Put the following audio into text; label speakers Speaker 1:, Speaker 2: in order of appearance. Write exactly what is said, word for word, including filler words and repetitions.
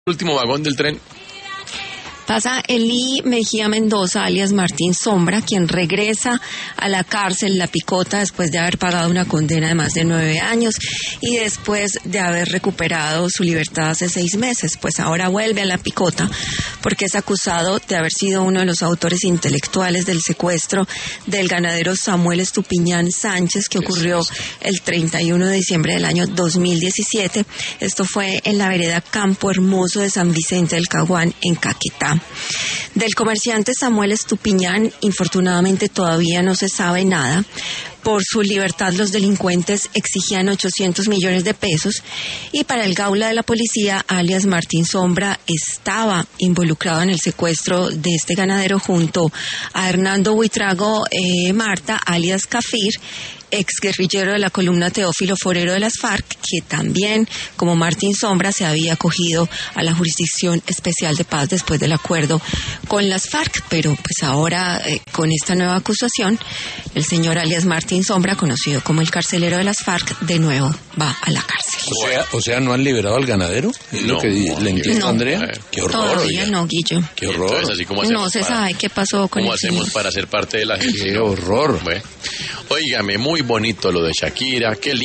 Speaker 1: Último vagón del tren.
Speaker 2: Pasa Eli Mejía Mendoza, alias Martín Sombra, quien regresa a la cárcel La Picota después de haber pagado una condena de más de nueve años y después de haber recuperado su libertad hace seis meses. Pues ahora vuelve a La Picota porque es acusado de haber sido uno de los autores intelectuales del secuestro del ganadero Samuel Estupiñán Sánchez, que ocurrió el treinta y uno de diciembre del año dos mil diecisiete. Esto fue en la vereda Campo Hermoso de San Vicente del Caguán, en Caquetá. Del comerciante Samuel Estupiñán, infortunadamente todavía no se sabe nada. Por su libertad los delincuentes exigían ochocientos millones de pesos y para el Gaula de la policía, alias Martín Sombra, estaba involucrado en el secuestro de este ganadero junto a Hernando Buitrago eh, Marta, alias Cafir, ex guerrillero de la columna Teófilo Forero de las FARC, que también, como Martín Sombra, se había acogido a la Jurisdicción Especial de Paz después del acuerdo con las FARC. Pero pues ahora, eh, con esta nueva acusación, el señor alias Martín Sombra, conocido como el carcelero de las FARC, de nuevo va a la cárcel.
Speaker 3: O sea, o sea ¿no han liberado al ganadero? ¿Es
Speaker 1: No,
Speaker 3: lo que
Speaker 1: no,
Speaker 3: le entiendo,
Speaker 2: no.
Speaker 3: Andrea? Qué horror.
Speaker 2: Todavía
Speaker 3: oiga.
Speaker 2: no, Guillo.
Speaker 3: Qué horror.
Speaker 1: Entonces, así como hacemos
Speaker 2: No se
Speaker 1: para-
Speaker 2: sabe qué pasó con
Speaker 1: ¿Cómo
Speaker 2: el
Speaker 1: hacemos
Speaker 2: señor.
Speaker 1: para ser parte de la gente?
Speaker 3: Qué horror.
Speaker 1: Bueno, óigame, muy bonito lo de Shakira, qué lindo.